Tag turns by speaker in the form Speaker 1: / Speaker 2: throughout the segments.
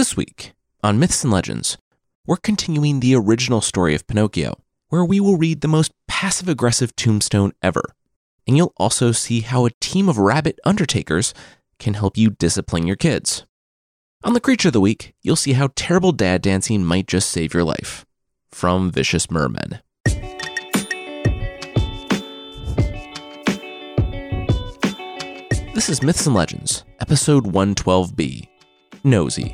Speaker 1: This week, on Myths and Legends, we're continuing the original story of Pinocchio, where we will read the most passive-aggressive tombstone ever. And you'll also see how a team of rabbit undertakers can help you discipline your kids. On the Creature of the Week, you'll see how terrible dad dancing might just save your life. From Vicious Mermen. This is Myths and Legends, episode 112B, Nosy.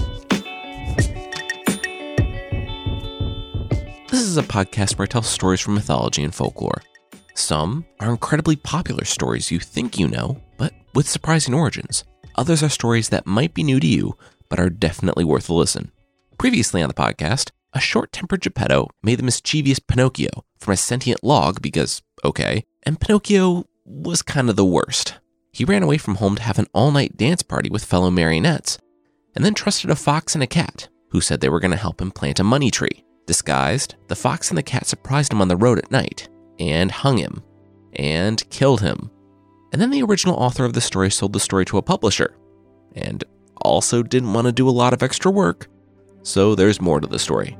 Speaker 1: This is a podcast where I tell stories from mythology and folklore. Some are incredibly popular stories you think you know, but with surprising origins. Others are stories that might be new to you, but are definitely worth a listen. Previously on the podcast, a short-tempered Geppetto made the mischievous Pinocchio from a sentient log because, okay, and Pinocchio was kind of the worst. He ran away from home to have an all-night dance party with fellow marionettes, and then trusted a fox and a cat, who said they were going to help him plant a money tree. Disguised, the fox and the cat surprised him on the road at night, and hung him, and killed him. And then the original author of the story sold the story to a publisher, and also didn't want to do a lot of extra work, so there's more to the story.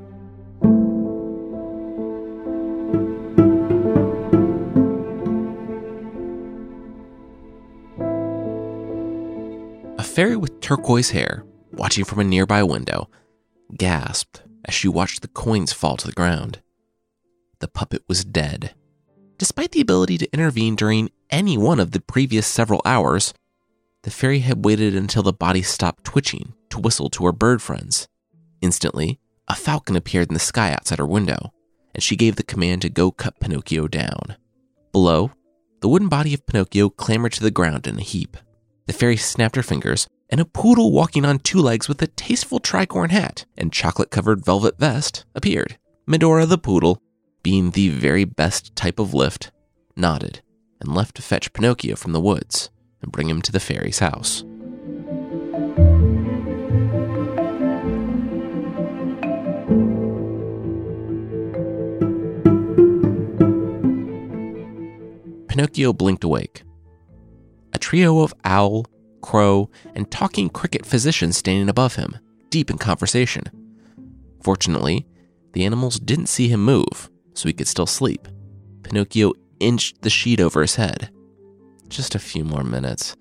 Speaker 1: A fairy with turquoise hair, watching from a nearby window, gasped as she watched the coins fall to the ground. The puppet was dead. Despite the ability to intervene during any one of the previous several hours, the fairy had waited until the body stopped twitching to whistle to her bird friends. Instantly, a falcon appeared in the sky outside her window, and she gave the command to go cut Pinocchio down. Below, the wooden body of Pinocchio clambered to the ground in a heap. The fairy snapped her fingers, and a poodle walking on two legs with a tasteful tricorn hat and chocolate-covered velvet vest appeared. Medora the poodle, being the very best type of lift, nodded and left to fetch Pinocchio from the woods and bring him to the fairy's house. Pinocchio blinked awake. A trio of owl, crow, and talking cricket physicians standing above him, deep in conversation. Fortunately, the animals didn't see him move, so he could still sleep. Pinocchio inched the sheet over his head. Just a few more minutes.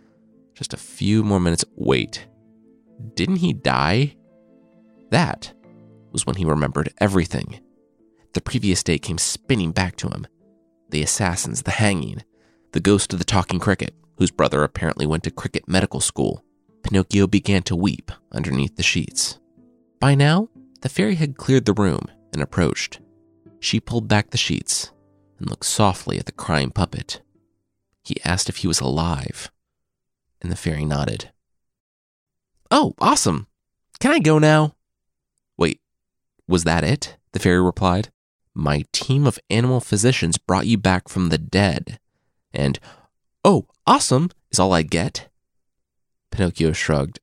Speaker 1: Wait, didn't he die? That was when he remembered everything. The previous day came spinning back to him. The assassins, the hanging, the ghost of the talking cricket, whose brother apparently went to cricket medical school. Pinocchio began to weep underneath the sheets. By now, the fairy had cleared the room and approached. She pulled back the sheets and looked softly at the crying puppet. He asked if he was alive, and the fairy nodded. "Oh, awesome! Can I go now?" "Wait, was that it?" the fairy replied. "My team of animal physicians brought you back from the dead, and, oh, awesome is all I get?" Pinocchio shrugged.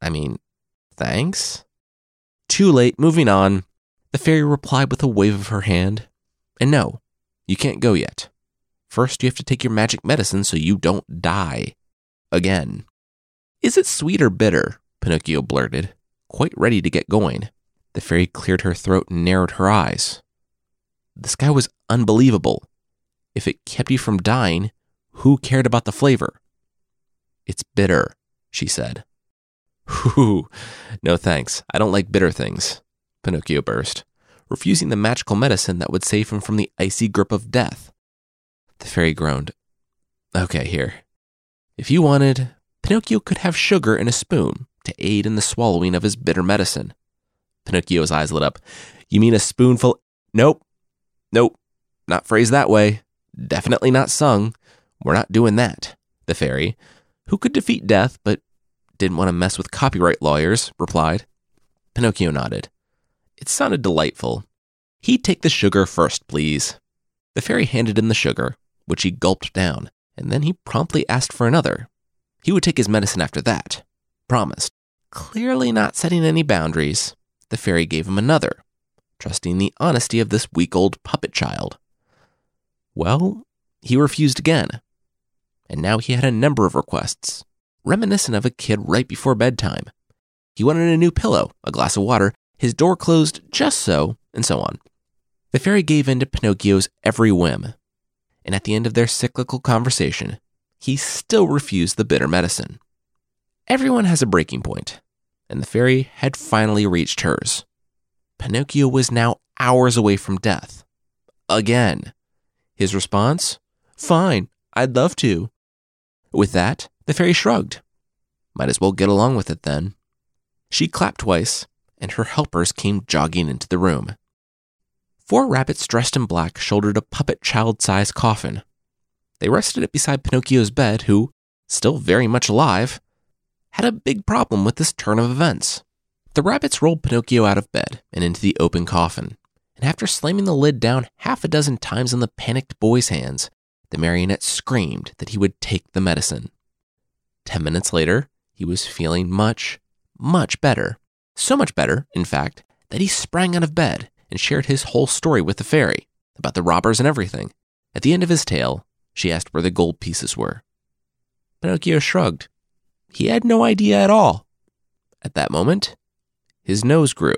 Speaker 1: Thanks? "Too late, moving on," the fairy replied with a wave of her hand. "And no, you can't go yet. First, you have to take your magic medicine so you don't die. Again." "Is it sweet or bitter?" Pinocchio blurted, quite ready to get going. The fairy cleared her throat and narrowed her eyes. The sky was unbelievable. If it kept you from dying, who cared about the flavor? "It's bitter," she said. "Whew, no thanks. I don't like bitter things," Pinocchio burst, refusing the magical medicine that would save him from the icy grip of death. The fairy groaned. "Okay, here. If you wanted, Pinocchio could have sugar in a spoon to aid in the swallowing of his bitter medicine." Pinocchio's eyes lit up. "You mean a spoonful?" Nope, not phrased that way. Definitely not sung. We're not doing that," the fairy, who could defeat death but didn't want to mess with copyright lawyers, replied. Pinocchio nodded. It sounded delightful. "He'd take the sugar first, please." The fairy handed him the sugar, which he gulped down, and then he promptly asked for another. He would take his medicine after that. Promised. Clearly not setting any boundaries, the fairy gave him another, trusting the honesty of this weak old puppet child. Well, he refused again, and now he had a number of requests, reminiscent of a kid right before bedtime. He wanted a new pillow, a glass of water, his door closed just so, and so on. The fairy gave in to Pinocchio's every whim, and at the end of their cyclical conversation, he still refused the bitter medicine. Everyone has a breaking point, and the fairy had finally reached hers. Pinocchio was now hours away from death. Again. His response? Fine, I'd love to. With that, the fairy shrugged. Might as well get along with it then. She clapped twice, and her helpers came jogging into the room. 4 rabbits dressed in black shouldered a puppet child-sized coffin. They rested it beside Pinocchio's bed, who, still very much alive, had a big problem with this turn of events. The rabbits rolled Pinocchio out of bed and into the open coffin, and after slamming the lid down half a dozen times on the panicked boy's hands, the marionette screamed that he would take the medicine. 10 minutes later, he was feeling much, much better. So much better, in fact, that he sprang out of bed and shared his whole story with the fairy, about the robbers and everything. At the end of his tale, she asked where the gold pieces were. Pinocchio shrugged. He had no idea at all. At that moment, his nose grew.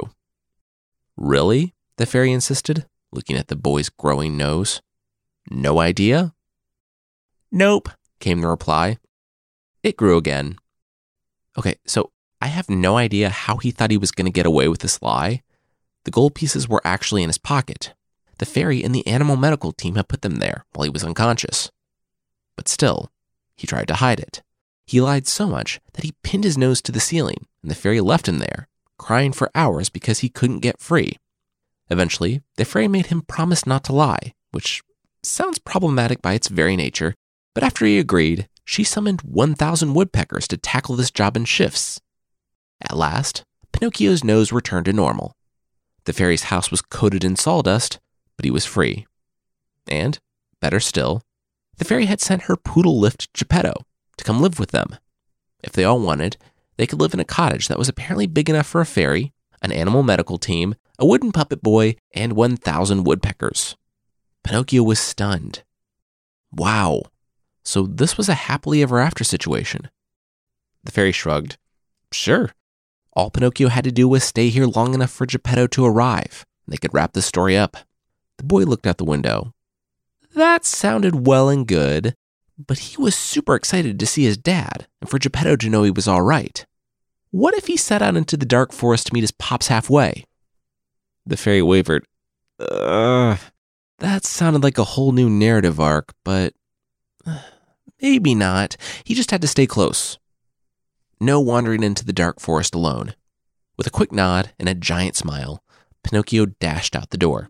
Speaker 1: Really? The fairy insisted, looking at the boy's growing nose. No idea? Nope, came the reply. It grew again. Okay, so I have no idea how he thought he was going to get away with this lie. The gold pieces were actually in his pocket. The fairy and the animal medical team had put them there while he was unconscious. But still, he tried to hide it. He lied so much that he pinned his nose to the ceiling, and the fairy left him there, crying for hours because he couldn't get free. Eventually, the fairy made him promise not to lie, which sounds problematic by its very nature, but after he agreed, she summoned 1,000 woodpeckers to tackle this job in shifts. At last, Pinocchio's nose returned to normal. The fairy's house was coated in sawdust, but he was free. And, better still, the fairy had sent her poodle lift Geppetto to come live with them. If they all wanted, they could live in a cottage that was apparently big enough for a fairy, an animal medical team, a wooden puppet boy, and 1,000 woodpeckers. Pinocchio was stunned. Wow, so this was a happily ever after situation. The fairy shrugged. Sure. All Pinocchio had to do was stay here long enough for Geppetto to arrive. They could wrap the story up. The boy looked out the window. That sounded well and good, but he was super excited to see his dad and for Geppetto to know he was all right. What if he set out into the dark forest to meet his pops halfway? The fairy wavered. That sounded like a whole new narrative arc, but maybe not. He just had to stay close. No wandering into the dark forest alone. With a quick nod and a giant smile, Pinocchio dashed out the door.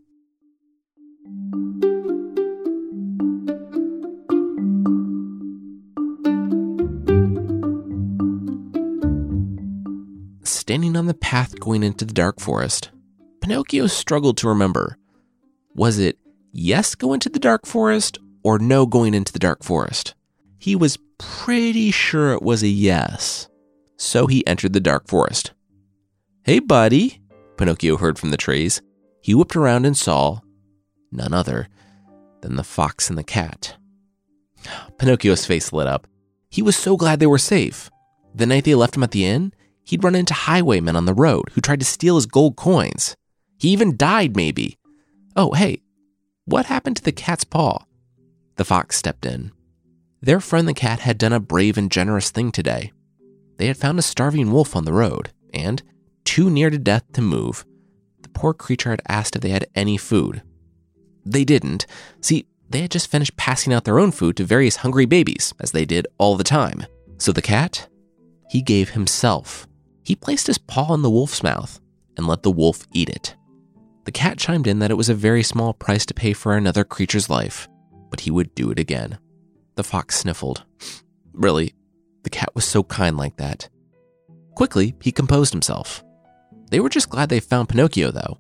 Speaker 1: Standing on the path going into the dark forest, Pinocchio struggled to remember. Was it yes, go into the dark forest, or no, going into the dark forest? He was pretty sure it was a yes. So he entered the dark forest. Hey, buddy, Pinocchio heard from the trees. He whipped around and saw none other than the fox and the cat. Pinocchio's face lit up. He was so glad they were safe. The night they left him at the inn, he'd run into highwaymen on the road who tried to steal his gold coins. He even died, maybe. Oh, hey, what happened to the cat's paw? The fox stepped in. Their friend the cat had done a brave and generous thing today. They had found a starving wolf on the road, and, too near to death to move, the poor creature had asked if they had any food. They didn't. See, they had just finished passing out their own food to various hungry babies, as they did all the time. So the cat, he gave himself. He placed his paw in the wolf's mouth and let the wolf eat it. The cat chimed in that it was a very small price to pay for another creature's life, but he would do it again. The fox sniffled. Really, the cat was so kind like that. Quickly, he composed himself. They were just glad they found Pinocchio, though.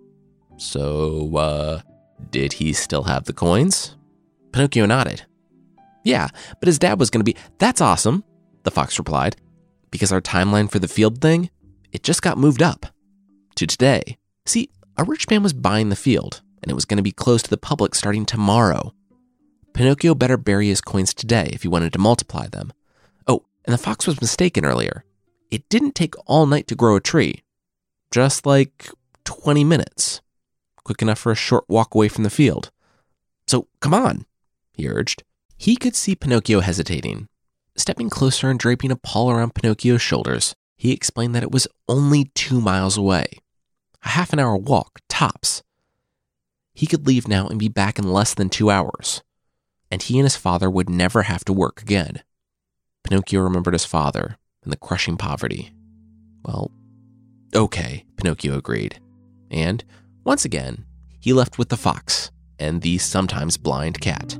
Speaker 1: So, did he still have the coins? Pinocchio nodded. Yeah, but his dad was going to be... That's awesome, the fox replied, because our timeline for the field thing, it just got moved up to today. See, a rich man was buying the field, and it was going to be closed to the public starting tomorrow. Pinocchio better bury his coins today if he wanted to multiply them. Oh, and the fox was mistaken earlier. it didn't take all night to grow a tree, just like 20 minutes, quick enough for a short walk away from the field. So come on, he urged. He could see Pinocchio hesitating. Stepping closer and draping a pall around Pinocchio's shoulders, he explained that it was only 2 miles away, a half-an-hour walk, tops. He could leave now and be back in less than 2 hours, and he and his father would never have to work again. Pinocchio remembered his father and the crushing poverty. Well, okay, Pinocchio agreed. And, once again, he left with the fox and the sometimes blind cat.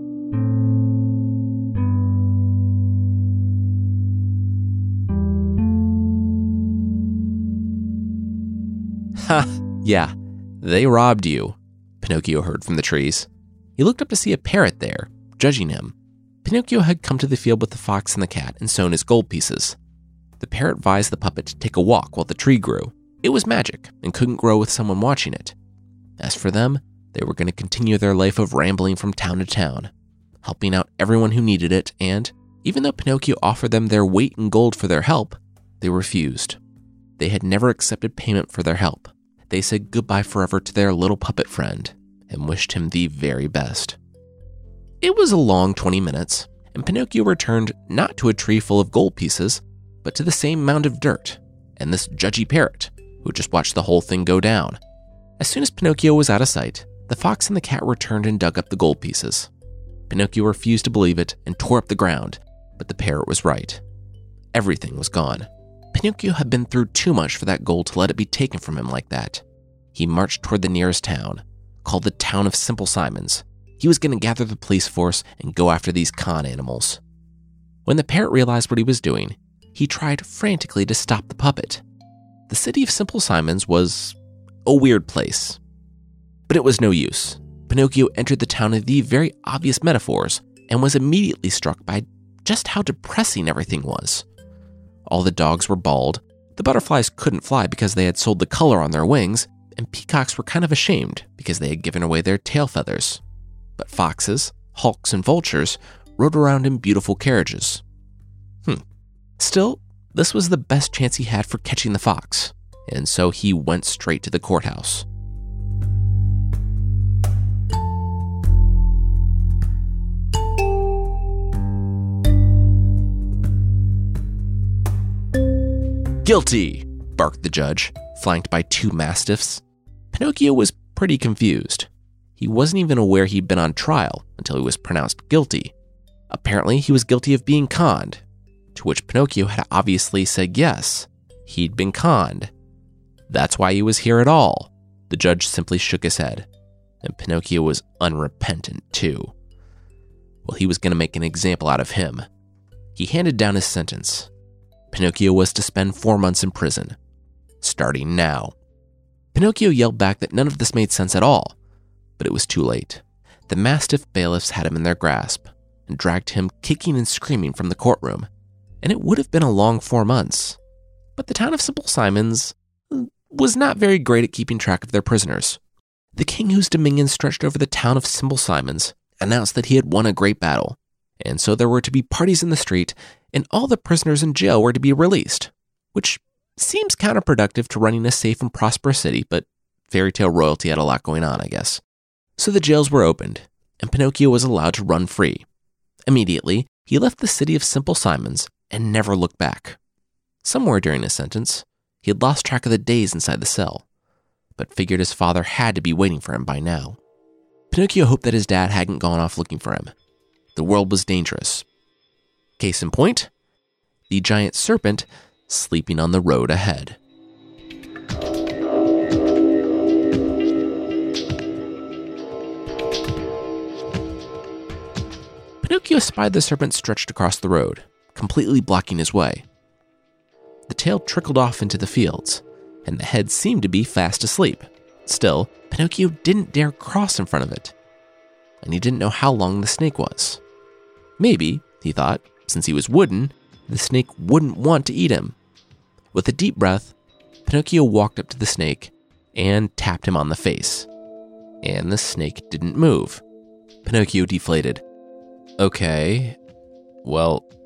Speaker 1: Ha, yeah, they robbed you, Pinocchio heard from the trees. He looked up to see a parrot there, judging him. Pinocchio had come to the field with the fox and the cat and sown his gold pieces. The parrot advised the puppet to take a walk while the tree grew. It was magic and couldn't grow with someone watching it. As for them, they were going to continue their life of rambling from town to town, helping out everyone who needed it, and even though Pinocchio offered them their weight in gold for their help, they refused. They had never accepted payment for their help. They said goodbye forever to their little puppet friend and wished him the very best. It was a long 20 minutes, and Pinocchio returned not to a tree full of gold pieces, but to the same mound of dirt and this judgy parrot who just watched the whole thing go down. As soon as Pinocchio was out of sight, the fox and the cat returned and dug up the gold pieces. Pinocchio refused to believe it and tore up the ground, but the parrot was right. Everything was gone. Pinocchio had been through too much for that gold to let it be taken from him like that. He marched toward the nearest town, called the town of Simple Simons. He was going to gather the police force and go after these con animals. When the parrot realized what he was doing, he tried frantically to stop the puppet. The city of Simple Simons was a weird place. But it was no use. Pinocchio entered the town of the very obvious metaphors and was immediately struck by just how depressing everything was. All the dogs were bald, the butterflies couldn't fly because they had sold the color on their wings, and peacocks were kind of ashamed because they had given away their tail feathers. But foxes, hawks, and vultures rode around in beautiful carriages. Still, this was the best chance he had for catching the fox, and so he went straight to the courthouse. "Guilty!" barked the judge, flanked by 2 mastiffs. Pinocchio was pretty confused. He wasn't even aware he'd been on trial until he was pronounced guilty. Apparently, he was guilty of being conned, to which Pinocchio had obviously said yes, he'd been conned. That's why he was here at all. The judge simply shook his head, and Pinocchio was unrepentant too. Well, he was going to make an example out of him. He handed down his sentence. Pinocchio was to spend 4 months in prison, starting now. Pinocchio yelled back that none of this made sense at all, but it was too late. The mastiff bailiffs had him in their grasp and dragged him kicking and screaming from the courtroom, and it would have been a long 4 months. But the town of Simple Simons was not very great at keeping track of their prisoners. The king whose dominion stretched over the town of Simple Simons announced that he had won a great battle, and so there were to be parties in the street, and all the prisoners in jail were to be released, which seems counterproductive to running a safe and prosperous city, but fairy tale royalty had a lot going on, I guess. So the jails were opened, and Pinocchio was allowed to run free. Immediately, he left the city of Simple Simons and never looked back. Somewhere during his sentence, he had lost track of the days inside the cell, but figured his father had to be waiting for him by now. Pinocchio hoped that his dad hadn't gone off looking for him. The world was dangerous. Case in point, the giant serpent sleeping on the road ahead. Pinocchio spied the serpent stretched across the road, completely blocking his way. The tail trickled off into the fields, and the head seemed to be fast asleep. Still, Pinocchio didn't dare cross in front of it, and he didn't know how long the snake was. Maybe, he thought, since he was wooden, the snake wouldn't want to eat him. With a deep breath, Pinocchio walked up to the snake and tapped him on the face, and the snake didn't move. Pinocchio deflated. Okay, well,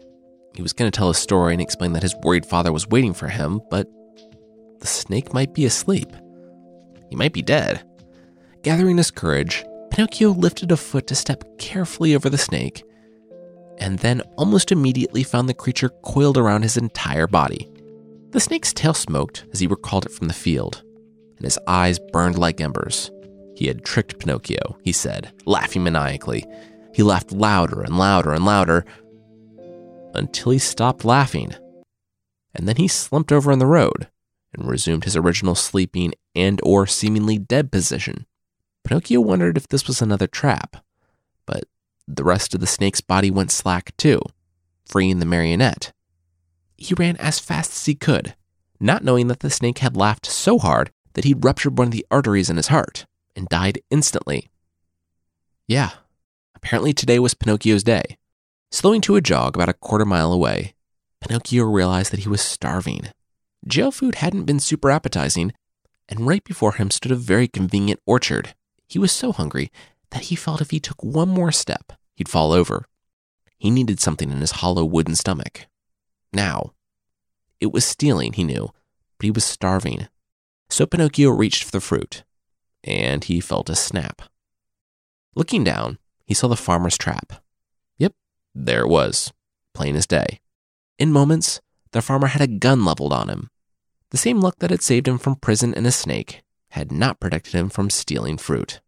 Speaker 1: He was going to tell a story and explain that his worried father was waiting for him, but the snake might be asleep. He might be dead. Gathering his courage, Pinocchio lifted a foot to step carefully over the snake, and then almost immediately found the creature coiled around his entire body. The snake's tail smoked as he recalled it from the field, and his eyes burned like embers. He had tricked Pinocchio, he said, laughing maniacally. He laughed louder and louder and louder, until he stopped laughing. And then he slumped over on the road and resumed his original sleeping and/or seemingly dead position. Pinocchio wondered if this was another trap, but the rest of the snake's body went slack too, freeing the marionette. He ran as fast as he could, not knowing that the snake had laughed so hard that he'd ruptured one of the arteries in his heart and died instantly. Yeah, apparently today was Pinocchio's day. Slowing to a jog about a quarter mile away, Pinocchio realized that he was starving. Jail food hadn't been super appetizing, and right before him stood a very convenient orchard. He was so hungry that he felt if he took one more step, he'd fall over. He needed something in his hollow wooden stomach. Now. It was stealing, he knew, but he was starving. So Pinocchio reached for the fruit, and he felt a snap. Looking down, he saw the farmer's trap. Yep, there it was, plain as day. In moments, the farmer had a gun leveled on him. The same luck that had saved him from prison and a snake had not protected him from stealing fruit.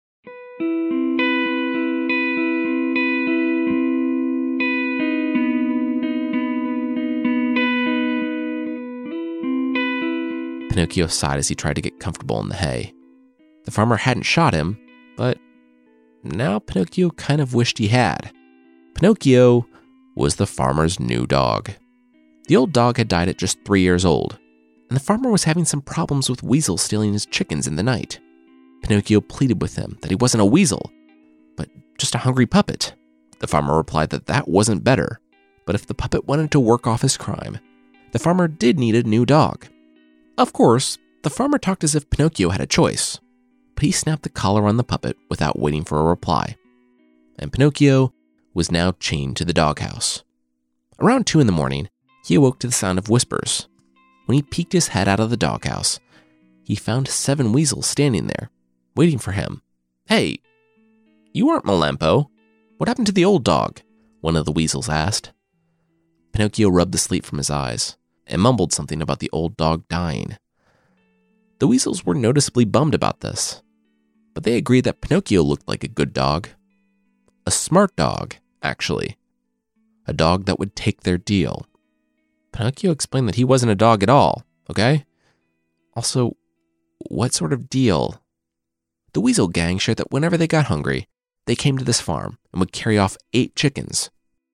Speaker 1: Pinocchio sighed as he tried to get comfortable in the hay. The farmer hadn't shot him, but now Pinocchio kind of wished he had. Pinocchio was the farmer's new dog. The old dog had died at just 3 years old, and the farmer was having some problems with weasels stealing his chickens in the night. Pinocchio pleaded with him that he wasn't a weasel, but just a hungry puppet. The farmer replied that that wasn't better, but if the puppet wanted to work off his crime, the farmer did need a new dog. Of course, the farmer talked as if Pinocchio had a choice, but he snapped the collar on the puppet without waiting for a reply. And Pinocchio was now chained to the doghouse. Around 2 a.m, he awoke to the sound of whispers. When he peeked his head out of the doghouse, he found 7 weasels standing there, waiting for him. "Hey, you aren't Melampo. What happened to the old dog?" one of the weasels asked. Pinocchio rubbed the sleep from his eyes and mumbled something about the old dog dying. The weasels were noticeably bummed about this, but they agreed that Pinocchio looked like a good dog. A smart dog, actually. A dog that would take their deal. Pinocchio explained that he wasn't a dog at all, okay? Also, what sort of deal? The weasel gang shared that whenever they got hungry, they came to this farm and would carry off 8 chickens.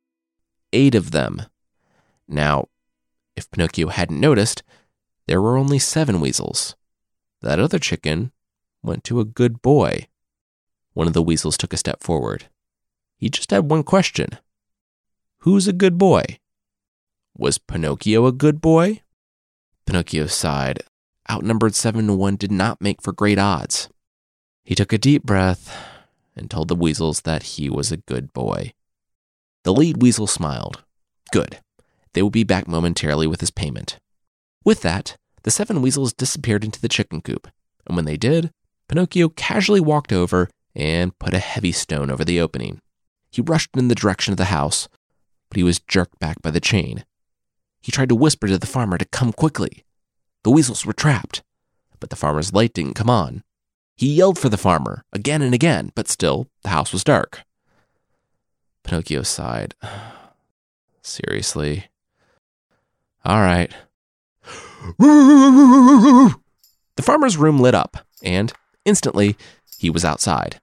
Speaker 1: 8 of them. Now, if Pinocchio hadn't noticed, there were only 7 weasels. That other chicken went to a good boy. One of the weasels took a step forward. He just had one question. Who's a good boy? Was Pinocchio a good boy? Pinocchio sighed. Outnumbered 7-1 did not make for great odds. He took a deep breath and told the weasels that he was a good boy. The lead weasel smiled. Good. They would be back momentarily with his payment. With that, the 7 weasels disappeared into the chicken coop, and when they did, Pinocchio casually walked over and put a heavy stone over the opening. He rushed in the direction of the house, but he was jerked back by the chain. He tried to whisper to the farmer to come quickly. The weasels were trapped, but the farmer's light didn't come on. He yelled for the farmer again and again, but still, the house was dark. Pinocchio sighed. Seriously? All right. The farmer's room lit up, and instantly, he was outside.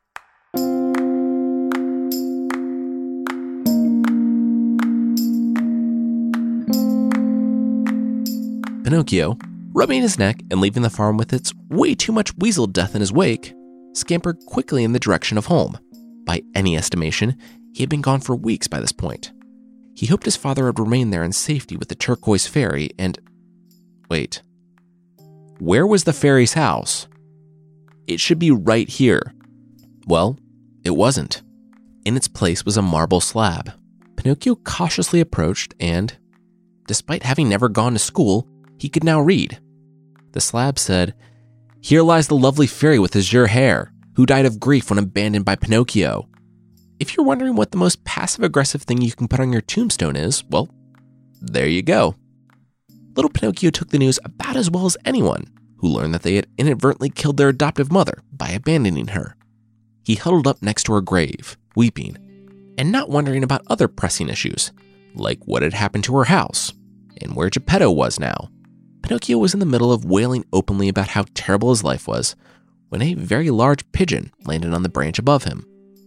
Speaker 1: Pinocchio, rubbing his neck and leaving the farm with its way too much weasel death in his wake, scampered quickly in the direction of home. By any estimation, he had been gone for weeks by this point. He hoped his father had remained there in safety with the turquoise fairy and... Wait. Where was the fairy's house? It should be right here. Well, it wasn't. In its place was a marble slab. Pinocchio cautiously approached and, despite having never gone to school, he could now read. The slab said, "Here lies the lovely fairy with azure hair, who died of grief when abandoned by Pinocchio." If you're wondering what the most passive-aggressive thing you can put on your tombstone is, well, there you go. Little Pinocchio took the news about as well as anyone, who learned that they had inadvertently killed their adoptive mother by abandoning her. He huddled up next to her grave, weeping, and not wondering about other pressing issues, like what had happened to her house, and where Geppetto was now. Pinocchio was in the middle of wailing openly about how terrible his life was, when a very large pigeon landed on the branch above him.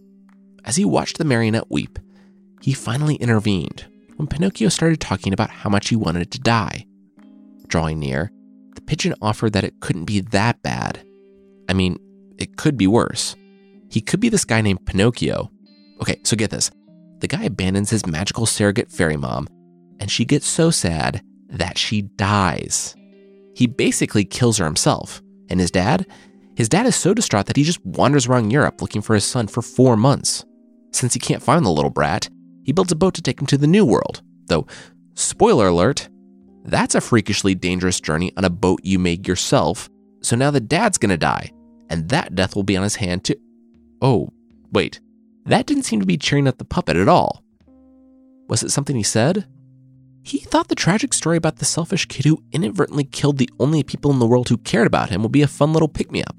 Speaker 1: As he watched the marionette weep, he finally intervened when Pinocchio started talking about how much he wanted to die. Drawing near, the pigeon offered that it couldn't be that bad. I mean, it could be worse. He could be this guy named Pinocchio. Okay, so get this. The guy abandons his magical surrogate fairy mom, and she gets so sad that she dies. He basically kills her himself. And his dad is so distraught that he just wanders around Europe looking for his son for 4 months. Since he can't find the little brat, he builds a boat to take him to the New World. Though, spoiler alert, that's a freakishly dangerous journey on a boat you made yourself, so now the dad's gonna die, and that death will be on his hand too. Oh, wait, that didn't seem to be cheering up the puppet at all. Was it something he said? He thought the tragic story about the selfish kid who inadvertently killed the only people in the world who cared about him would be a fun little pick-me-up.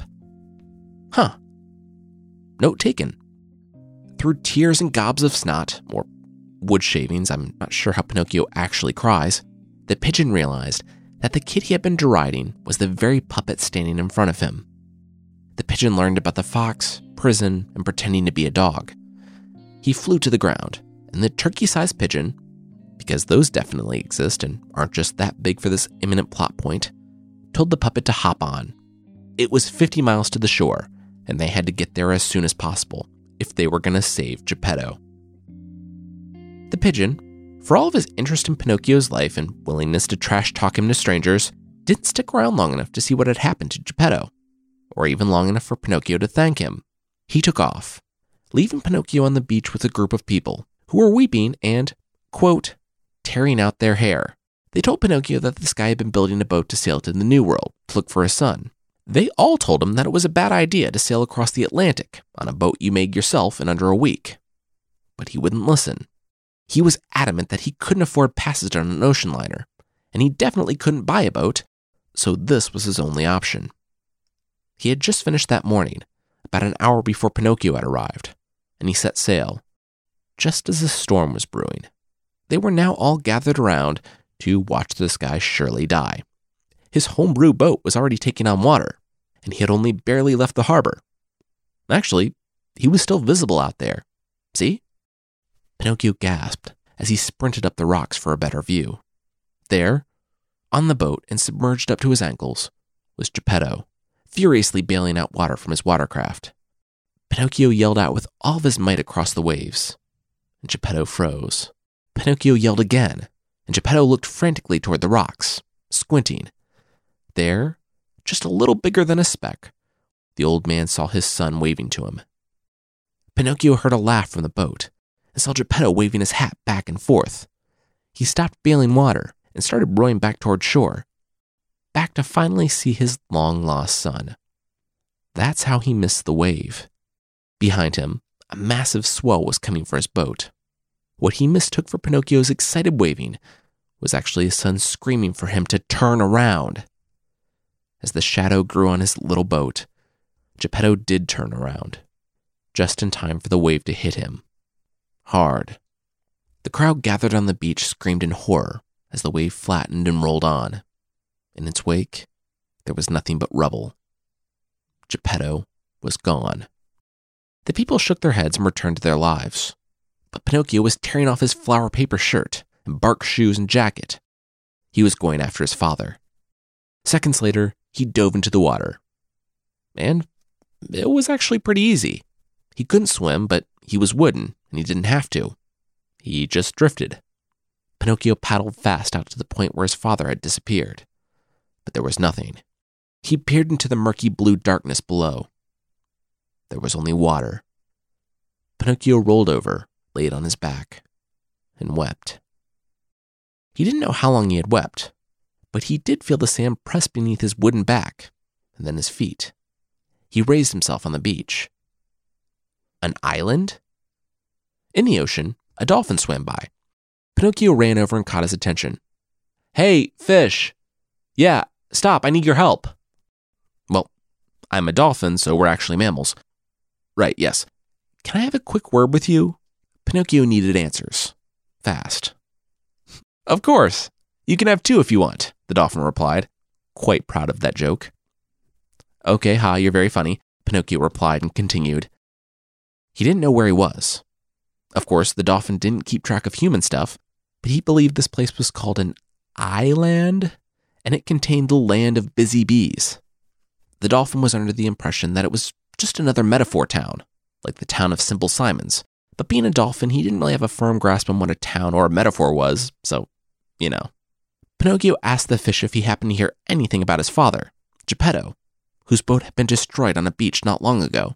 Speaker 1: Huh. Note taken. Through tears and gobs of snot, or wood shavings, I'm not sure how Pinocchio actually cries, the pigeon realized that the kid he had been deriding was the very puppet standing in front of him. The pigeon learned about the fox, prison, and pretending to be a dog. He flew to the ground, and the turkey-sized pigeon, because those definitely exist and aren't just that big for this imminent plot point, told the puppet to hop on. It was 50 miles to the shore, and they had to get there as soon as possible if they were going to save Geppetto. The pigeon, for all of his interest in Pinocchio's life and willingness to trash talk him to strangers, didn't stick around long enough to see what had happened to Geppetto, or even long enough for Pinocchio to thank him. He took off, leaving Pinocchio on the beach with a group of people who were weeping and, quote, tearing out their hair. They told Pinocchio that this guy had been building a boat to sail to the New World to look for his son. They all told him that it was a bad idea to sail across the Atlantic on a boat you made yourself in under a week. But he wouldn't listen. He was adamant that he couldn't afford passage on an ocean liner, and he definitely couldn't buy a boat, so this was his only option. He had just finished that morning, about an hour before Pinocchio had arrived, and he set sail, just as a storm was brewing. They were now all gathered around to watch this guy surely die. His homebrew boat was already taking on water, and he had only barely left the harbor. Actually, he was still visible out there. See? Pinocchio gasped as he sprinted up the rocks for a better view. There, on the boat and submerged up to his ankles, was Geppetto, furiously bailing out water from his watercraft. Pinocchio yelled out with all of his might across the waves, and Geppetto froze. Pinocchio yelled again, and Geppetto looked frantically toward the rocks, squinting. There, just a little bigger than a speck, the old man saw his son waving to him. Pinocchio heard a laugh from the boat and saw Geppetto waving his hat back and forth. He stopped bailing water and started rowing back toward shore, back to finally see his long-lost son. That's how he missed the wave. Behind him, a massive swell was coming for his boat. What he mistook for Pinocchio's excited waving was actually his son screaming for him to turn around. As the shadow grew on his little boat, Geppetto did turn around, just in time for the wave to hit him. Hard. The crowd gathered on the beach screamed in horror as the wave flattened and rolled on. In its wake, there was nothing but rubble. Geppetto was gone. The people shook their heads and returned to their lives. But Pinocchio was tearing off his flower paper shirt and bark shoes and jacket. He was going after his father. Seconds later, he dove into the water. And it was actually pretty easy. He couldn't swim, but he was wooden, and he didn't have to. He just drifted. Pinocchio paddled fast out to the point where his father had disappeared. But there was nothing. He peered into the murky blue darkness below. There was only water. Pinocchio rolled over, laid on his back, and wept. He didn't know how long he had wept, but he did feel the sand press beneath his wooden back and then his feet. He raised himself on the beach. An island? In the ocean, a dolphin swam by. Pinocchio ran over and caught his attention. "Hey, fish! Yeah, stop, I need your help." "Well, I'm a dolphin, so we're actually mammals." "Right, yes. Can I have a quick word with you?" Pinocchio needed answers. Fast. "Of course. You can have 2 if you want," the dolphin replied, quite proud of that joke. "Okay, ha, you're very funny," Pinocchio replied and continued. He didn't know where he was. Of course, the dolphin didn't keep track of human stuff, but he believed this place was called an island, and it contained the land of busy bees. The dolphin was under the impression that it was just another metaphor town, like the town of Simple Simons. But being a dolphin, he didn't really have a firm grasp on what a town or a metaphor was, so, you know. Pinocchio asked the fish if he happened to hear anything about his father, Geppetto, whose boat had been destroyed on a beach not long ago.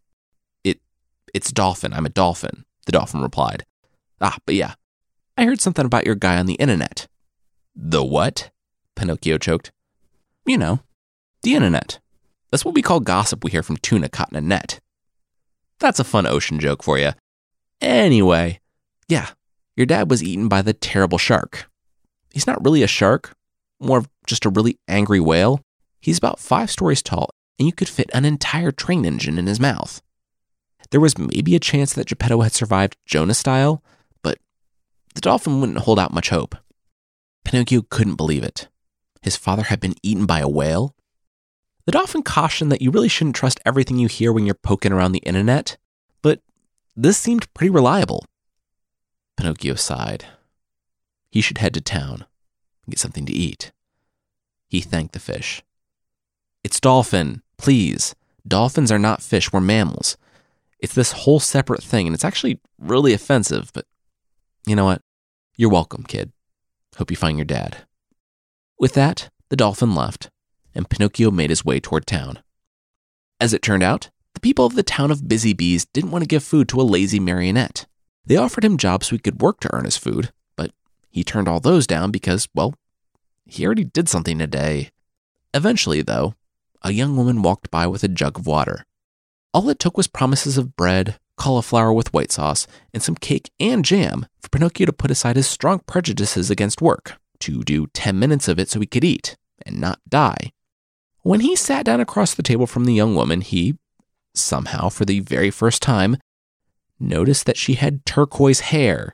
Speaker 1: It's dolphin, I'm a dolphin," the dolphin replied. But yeah, I heard something about your guy on the internet." "The what?" Pinocchio choked. "You know, the internet. That's what we call gossip we hear from tuna caught in a net." "That's a fun ocean joke for you. Anyway, yeah, your dad was eaten by the terrible shark. He's not really a shark, more of just a really angry whale. He's about 5 stories tall, and you could fit an entire train engine in his mouth. There was maybe a chance that Geppetto had survived Jonah style, but the dolphin wouldn't hold out much hope." Pinocchio couldn't believe it. His father had been eaten by a whale? The dolphin cautioned that you really shouldn't trust everything you hear when you're poking around the internet, but this seemed pretty reliable. Pinocchio sighed. He should head to town and get something to eat. He thanked the fish. "It's dolphin, please. Dolphins are not fish, we're mammals. It's this whole separate thing, and it's actually really offensive, but you know what? You're welcome, kid. Hope you find your dad." With that, the dolphin left, and Pinocchio made his way toward town. As it turned out, the people of the town of Busy Bees didn't want to give food to a lazy marionette. They offered him jobs so he could work to earn his food, but he turned all those down because, well, he already did something a day. Eventually, though, a young woman walked by with a jug of water. All it took was promises of bread, cauliflower with white sauce, and some cake and jam for Pinocchio to put aside his strong prejudices against work, to do 10 minutes of it so he could eat and not die. When he sat down across the table from the young woman, he, somehow for the very first time, noticed that she had turquoise hair.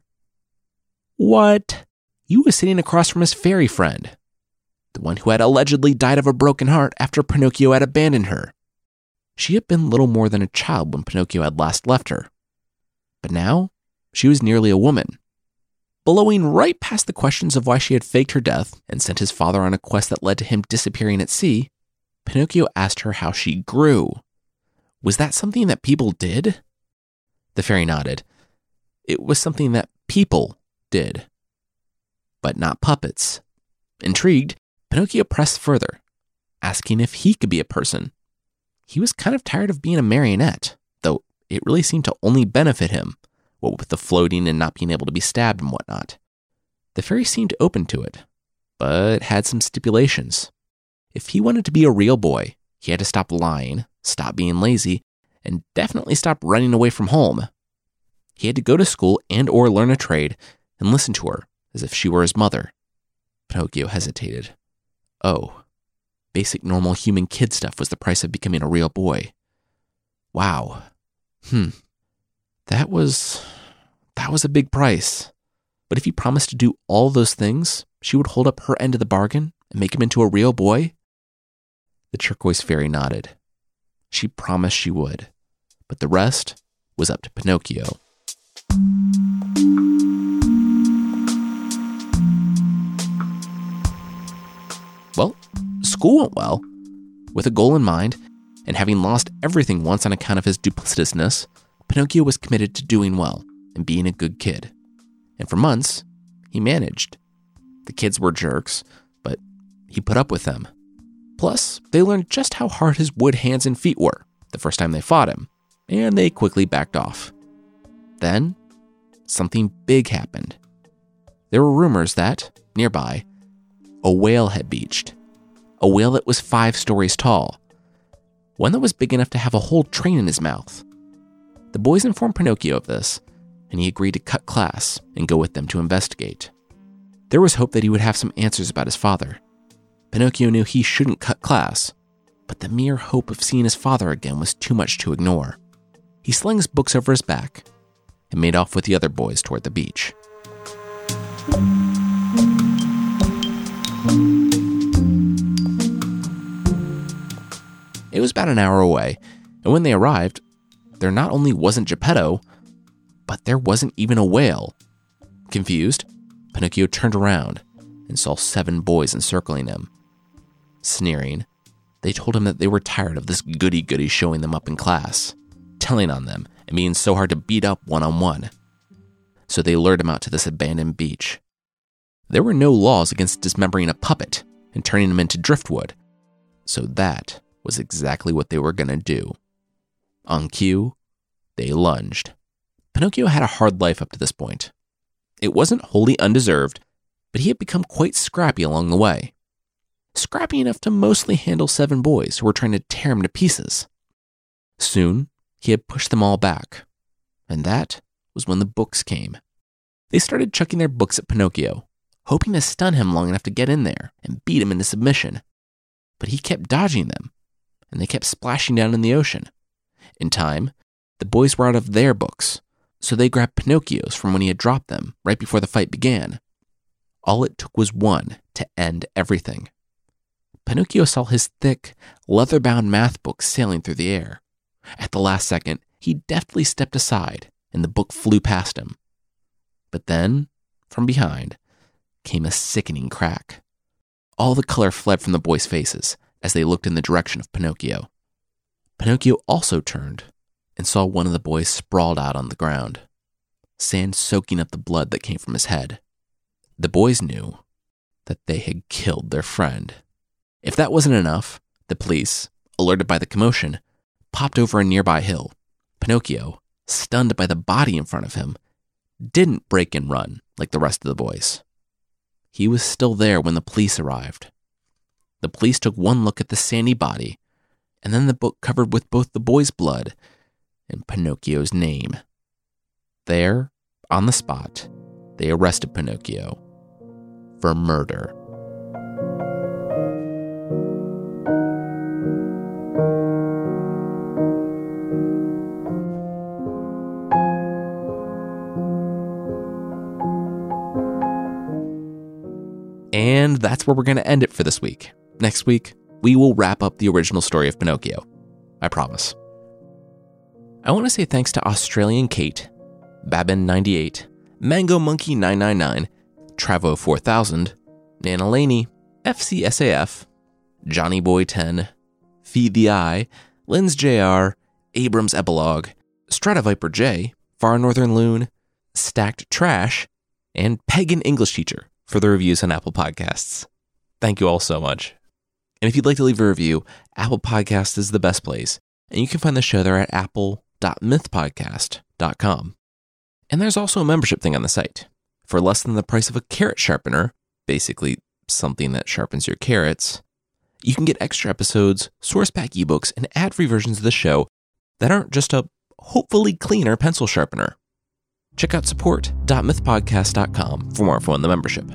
Speaker 1: What? He was sitting across from his fairy friend, the one who had allegedly died of a broken heart after Pinocchio had abandoned her. She had been little more than a child when Pinocchio had last left her. But now, she was nearly a woman. Blowing right past the questions of why she had faked her death and sent his father on a quest that led to him disappearing at sea, Pinocchio asked her how she grew. Was that something that people did? The fairy nodded. It was something that people did, but not puppets. Intrigued, Pinocchio pressed further, asking if he could be a person. He was kind of tired of being a marionette, though it really seemed to only benefit him, what with the floating and not being able to be stabbed and whatnot. The fairy seemed open to it, but had some stipulations. If he wanted to be a real boy, he had to stop lying, stop being lazy, and definitely stop running away from home. He had to go to school and or learn a trade and listen to her as if she were his mother. Pinocchio hesitated. Oh, basic normal human kid stuff was the price of becoming a real boy. Wow. That was a big price. But if he promised to do all those things, she would hold up her end of the bargain and make him into a real boy? The turquoise fairy nodded. She promised she would, but the rest was up to Pinocchio. Well, school went well. With a goal in mind, and having lost everything once on account of his duplicitousness, Pinocchio was committed to doing well and being a good kid. And for months, he managed. The kids were jerks, but he put up with them. Plus, they learned just how hard his wood hands and feet were the first time they fought him, and they quickly backed off. Then, something big happened, there were rumors that, nearby, a whale had beached. A whale that was 5 stories tall. One that was big enough to have a whole train in his mouth. The boys informed Pinocchio of this, and he agreed to cut class and go with them to investigate. There was hope that he would have some answers about his father. Pinocchio knew he shouldn't cut class, but the mere hope of seeing his father again was too much to ignore. He slung his books over his back and made off with the other boys toward the beach. It was about an hour away, and when they arrived, there not only wasn't Geppetto, but there wasn't even a whale. Confused, Pinocchio turned around and saw 7 boys encircling him. Sneering, they told him that they were tired of this goody-goody showing them up in class, telling on them and being so hard to beat up one-on-one. So they lured him out to this abandoned beach. There were no laws against dismembering a puppet and turning him into driftwood, so that was exactly what they were going to do. On cue, they lunged. Pinocchio had a hard life up to this point. It wasn't wholly undeserved, but he had become quite scrappy along the way. Scrappy enough to mostly handle 7 boys who were trying to tear him to pieces. Soon, he had pushed them all back, and that was when the books came. They started chucking their books at Pinocchio, hoping to stun him long enough to get in there and beat him into submission. But he kept dodging them, and they kept splashing down in the ocean. In time, the boys were out of their books, so they grabbed Pinocchio's from when he had dropped them right before the fight began. All it took was one to end everything. Pinocchio saw his thick, leather-bound math book sailing through the air. At the last second, he deftly stepped aside, and the book flew past him. But then, from behind, came a sickening crack. All the color fled from the boys' faces as they looked in the direction of Pinocchio. Pinocchio also turned and saw one of the boys sprawled out on the ground, sand soaking up the blood that came from his head. The boys knew that they had killed their friend. If that wasn't enough, the police, alerted by the commotion, popped over a nearby hill. Pinocchio, stunned by the body in front of him, didn't break and run like the rest of the boys. He was still there when the police arrived. The police took one look at the sandy body, and then the book covered with both the boy's blood and Pinocchio's name. There, on the spot, they arrested Pinocchio for murder. And that's where we're going to end it for this week. Next week, we will wrap up the original story of Pinocchio. I promise. I want to say thanks to Australian Kate, Babin98, Mango Monkey 999, Travo 4000, Nana Laney, FCSAF, Johnny Boy 10, Feed the Eye, Linz JR, Abrams Epilogue, Stratoviper J, Far Northern Loon, Stacked Trash, and Pagan English Teacher for the reviews on Apple Podcasts. Thank you all so much. And if you'd like to leave a review, Apple Podcasts is the best place, and you can find the show there at apple.mythpodcast.com. And there's also a membership thing on the site. For less than the price of a carrot sharpener, basically something that sharpens your carrots, you can get extra episodes, source pack ebooks, and ad-free versions of the show that aren't just a hopefully cleaner pencil sharpener. Check out support.mythpodcast.com for more info on the membership.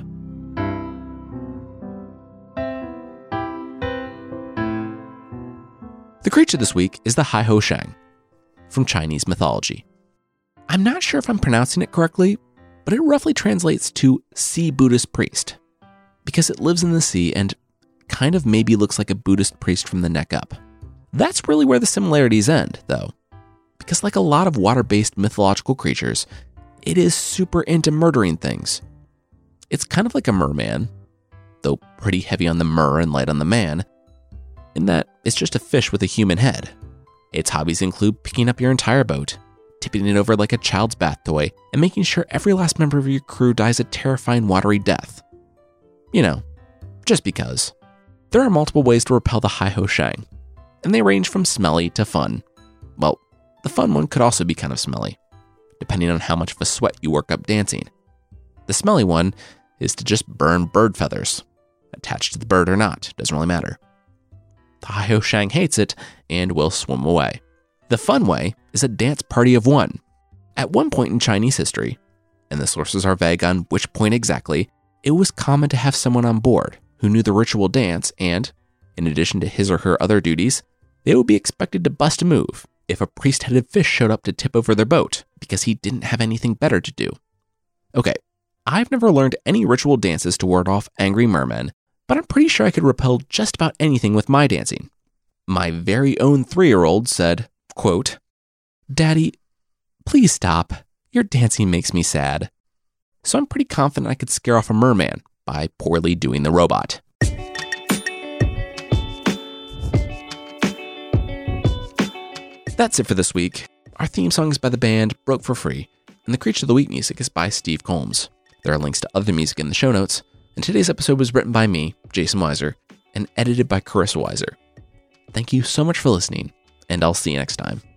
Speaker 1: The creature this week is the Hai Ho Shang from Chinese mythology. I'm not sure if I'm pronouncing it correctly, but it roughly translates to sea Buddhist priest, because it lives in the sea and kind of maybe looks like a Buddhist priest from the neck up. That's really where the similarities end, though, because like a lot of water-based mythological creatures, it is super into murdering things. It's kind of like a merman, though pretty heavy on the mer and light on the man, in that it's just a fish with a human head. Its hobbies include picking up your entire boat, tipping it over like a child's bath toy, and making sure every last member of your crew dies a terrifying watery death. You know, just because. There are multiple ways to repel the Hai Ho Shang, and they range from smelly to fun. Well, the fun one could also be kind of smelly, depending on how much of a sweat you work up dancing. The smelly one is to just burn bird feathers. Attached to the bird or not, doesn't really matter. The Haoshang hates it and will swim away. The fun way is a dance party of one. At one point in Chinese history, and the sources are vague on which point exactly, it was common to have someone on board who knew the ritual dance and, in addition to his or her other duties, they would be expected to bust a move if a priest-headed fish showed up to tip over their boat because he didn't have anything better to do. Okay, I've never learned any ritual dances to ward off angry mermen, but I'm pretty sure I could repel just about anything with my dancing. My very own 3-year-old said, quote, "Daddy, please stop. Your dancing makes me sad." So I'm pretty confident I could scare off a merman by poorly doing the robot. That's it for this week. Our theme song is by the band Broke for Free, and the Creature of the Week music is by Steve Combs. There are links to other music in the show notes, and today's episode was written by me, Jason Weiser, and edited by Carissa Weiser. Thank you so much for listening, and I'll see you next time.